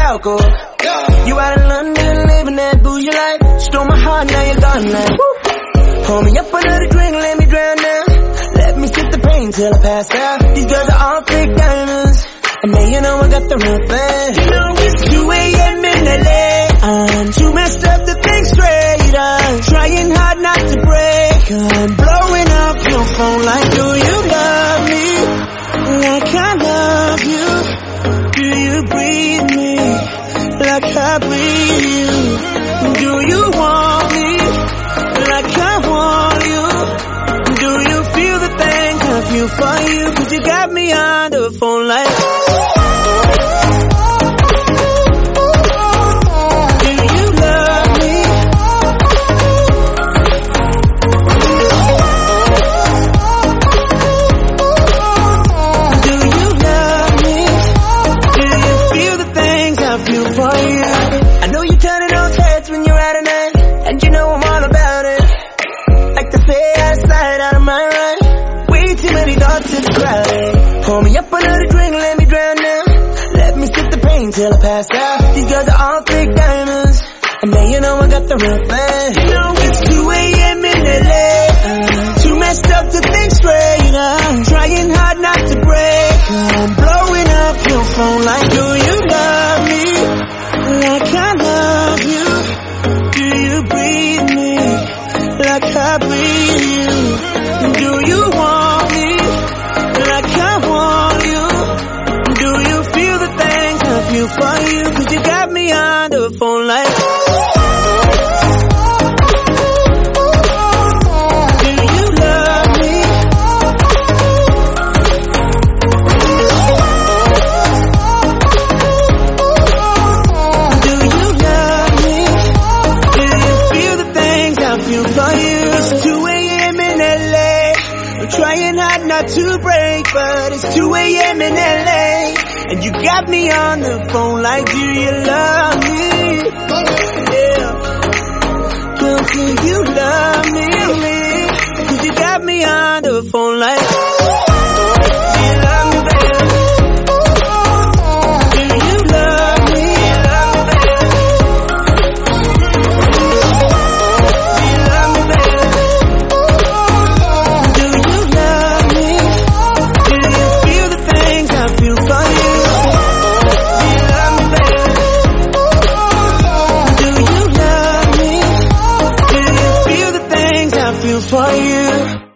Falco. You out in London, living that bougie life. Stole my heart, now you're gone now. Pour me up another drink, let me drown now. Let me sip the pain till I pass out. These girls are all fake diamonds, and now you know I got the real thing. You know it's 2 a.m. in LA. I'm too messed up to think straight. I'm trying hard not to break. I'm blowing up your phone like, do you love me like I love you? Do you breathe me like I breathe you? Do you want me like I want you? Do you feel the things I feel for you? 'Cause you got me on the phone like, do you love me? Do you love me? Do you feel the things I feel for you? I know you're turning those heads when you're out at night, and you know I'm all about it. Like to say out of sight, out of my right. Way too many thoughts in the crowd. Pour me up another drink, let me drown now. Let me sip the pain till I pass out. These girls are all fake diamonds, and now you know I got the real thing. You know it's 2 a.m. in LA. Too messed up to think straight. I'm trying hard not to break. I'm blowing up your phone like, do you love me like I love you? Do you breathe me like I breathe you? Do you want me like I want you? Do you feel the things I feel for you? 'Cause you got me on the phone like, do you love me? Do you love me? Do you feel the things I feel for you? It's 2 a.m. in LA. I'm trying hard not to break, but it's 2 a.m. in LA. And you got me on the phone like, do you love me? Yeah. Girl, do you love me? 'Cause you got me on the phone like, do you love me, baby? Do you love me? Do you love me, baby? Do you love me? Do you feel the things I feel for you? Do you love me, baby? Do you love me? Do you feel the things I feel for you?